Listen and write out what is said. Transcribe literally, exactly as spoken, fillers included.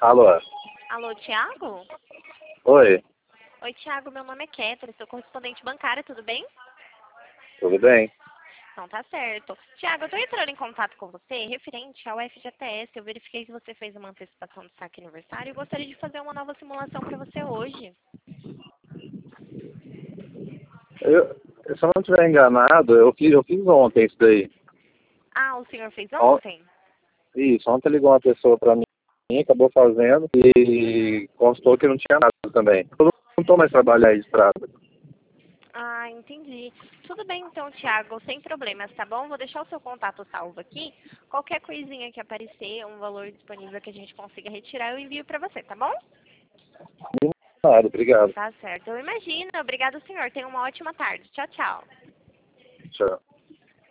Alô? Alô, Thiago? Oi, Oi, Thiago, meu nome é Kéter, sou correspondente bancária, tudo bem? tudo bem? Então tá certo. Thiago, eu tô entrando em contato com você referente ao F G T S. Eu verifiquei que você fez uma antecipação do saque aniversário e gostaria de fazer uma nova simulação para você hoje. Eu, se eu não estiver enganado, eu fiz, eu fiz ontem isso daí. Ah, o senhor fez On- ontem? Isso, ontem ligou uma pessoa pra mim, acabou fazendo e constou que não tinha nada também. Eu não estou mais trabalhando registrado. Ah, entendi. Tudo bem então, Thiago, sem problemas, tá bom? Vou deixar o seu contato salvo aqui. Qualquer coisinha que aparecer, um valor disponível que a gente consiga retirar, eu envio para você, tá bom? Nada, obrigado. Tá certo. Eu imagino. Obrigado, senhor. Tenha uma ótima tarde. Tchau, tchau. Tchau.